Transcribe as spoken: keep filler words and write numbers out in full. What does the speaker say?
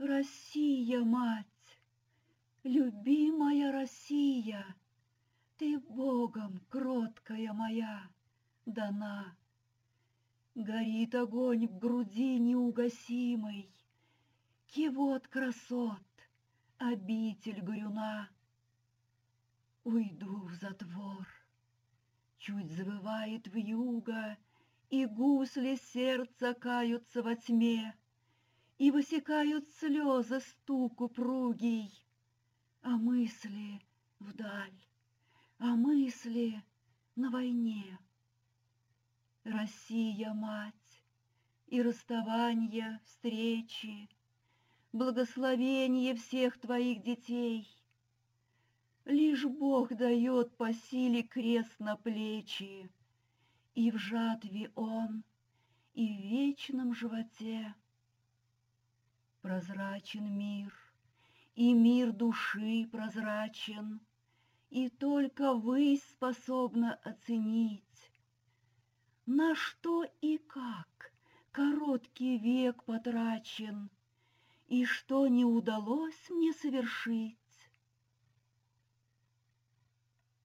Россия, мать, любимая Россия, ты Богом, кроткая моя, дана. Горит огонь в груди неугасимый, кивот красот, обитель горюна. Уйду в затвор, чуть завывает вьюга, и гусли сердца каются во тьме, и высекают слезы стук упругий, а мысли вдаль, а мысли на войне. Россия, мать, и расставанья, встречи, благословение всех твоих детей. Лишь Бог дает по силе крест на плечи, и в жатве Он, и в вечном животе. Прозрачен мир, и мир души прозрачен, и только высь способна оценить, на что и как короткий век потрачен, и что не удалось мне совершить.